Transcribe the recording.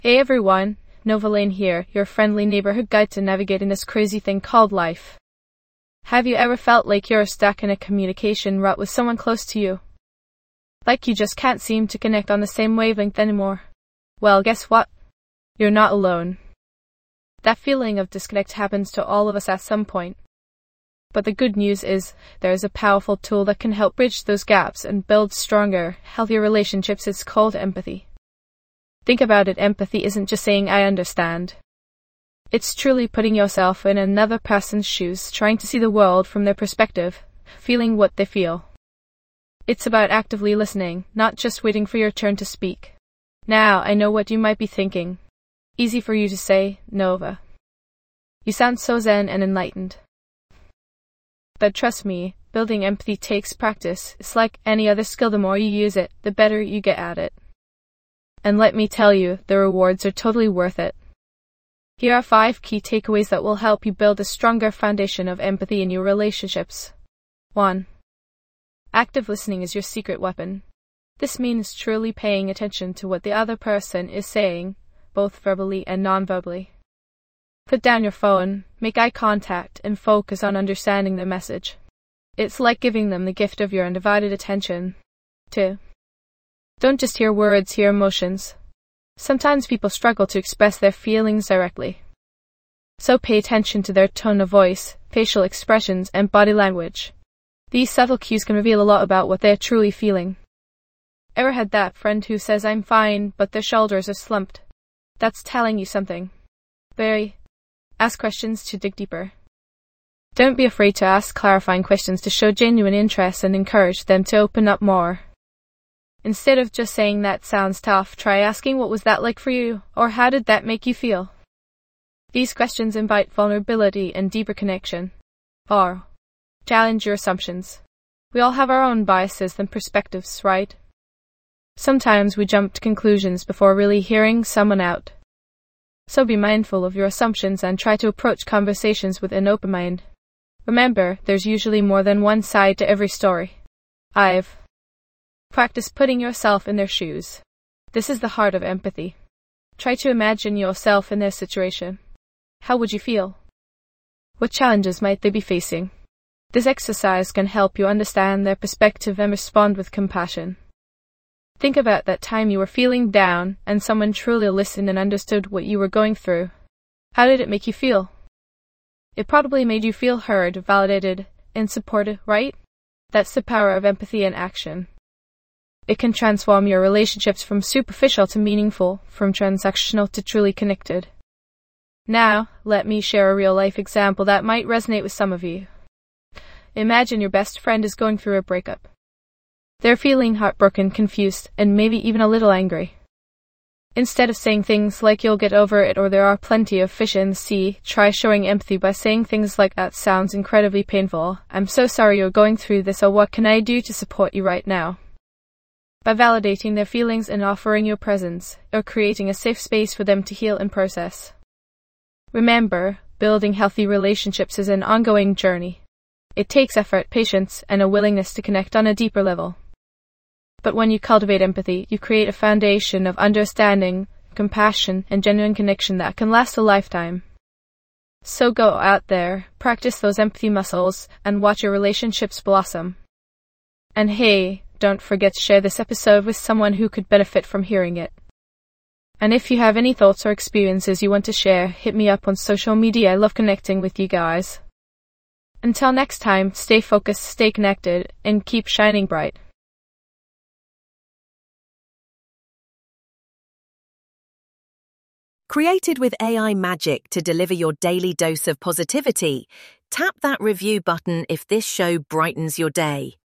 Hey everyone, Nova Lane here, your friendly neighborhood guide to navigating this crazy thing called life. Have you ever felt like you're stuck in a communication rut with someone close to you? Like you just can't seem to connect on the same wavelength anymore? Well, guess what? You're not alone. That feeling of disconnect happens to all of us at some point. But the good news is, there is a powerful tool that can help bridge those gaps and build stronger, healthier relationships. It's called empathy. Think about it, empathy isn't just saying I understand. It's truly putting yourself in another person's shoes, trying to see the world from their perspective, feeling what they feel. It's about actively listening, not just waiting for your turn to speak. Now, I know what you might be thinking. Easy for you to say, Nova. You sound so zen and enlightened. But trust me, building empathy takes practice. It's like any other skill. The more you use it, the better you get at it. And let me tell you, the rewards are totally worth it. Here are 5 key takeaways that will help you build a stronger foundation of empathy in your relationships. 1. Active listening is your secret weapon. This means truly paying attention to what the other person is saying, both verbally and non-verbally. Put down your phone, make eye contact, and focus on understanding their message. It's like giving them the gift of your undivided attention. 2. Don't just hear words, hear emotions. Sometimes people struggle to express their feelings directly. So pay attention to their tone of voice, facial expressions, and body language. These subtle cues can reveal a lot about what they're truly feeling. Ever had that friend who says I'm fine, but their shoulders are slumped? That's telling you something. Ask questions to dig deeper. Don't be afraid to ask clarifying questions to show genuine interest and encourage them to open up more. Instead of just saying that sounds tough, try asking what was that like for you, or how did that make you feel? These questions invite vulnerability and deeper connection. 4. Challenge your assumptions. We all have our own biases and perspectives, right? Sometimes we jump to conclusions before really hearing someone out. So be mindful of your assumptions and try to approach conversations with an open mind. Remember, there's usually more than one side to every story. 5. Practice putting yourself in their shoes. This is the heart of empathy. Try to imagine yourself in their situation. How would you feel? What challenges might they be facing? This exercise can help you understand their perspective and respond with compassion. Think about that time you were feeling down and someone truly listened and understood what you were going through. How did it make you feel? It probably made you feel heard, validated, and supported, right? That's the power of empathy in action. It can transform your relationships from superficial to meaningful, from transactional to truly connected. Now, let me share a real-life example that might resonate with some of you. Imagine your best friend is going through a breakup. They're feeling heartbroken, confused, and maybe even a little angry. Instead of saying things like you'll get over it or there are plenty of fish in the sea, try showing empathy by saying things like that sounds incredibly painful, I'm so sorry you're going through this, or what can I do to support you right now? By validating their feelings and offering your presence, or creating a safe space for them to heal and process. Remember, building healthy relationships is an ongoing journey. It takes effort, patience, and a willingness to connect on a deeper level. But when you cultivate empathy, you create a foundation of understanding, compassion, and genuine connection that can last a lifetime. So go out there, practice those empathy muscles, and watch your relationships blossom. And hey, don't forget to share this episode with someone who could benefit from hearing it. And if you have any thoughts or experiences you want to share, hit me up on social media. I love connecting with you guys. Until next time, stay focused, stay connected, and keep shining bright. Created with AI magic to deliver your daily dose of positivity, tap that review button if this show brightens your day.